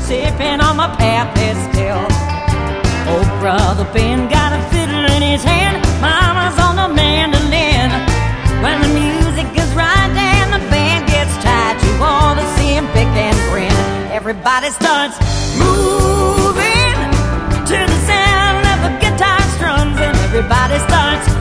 sipping on my Pappy still. Oh, Brother Ben got a fiddle in his hand, Mama's on the mandolin. When the music is right and the band gets tied, you all to see him pick and grin. Everybody starts moving to the sound of the guitar strums, and everybody starts